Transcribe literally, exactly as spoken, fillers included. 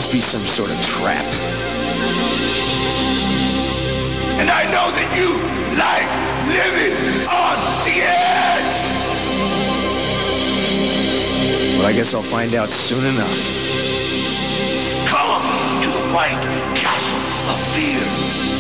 this be some sort of trap? And I know that you like living on the edge. Well, I guess I'll find out soon enough. Come to the White Castle of Fear.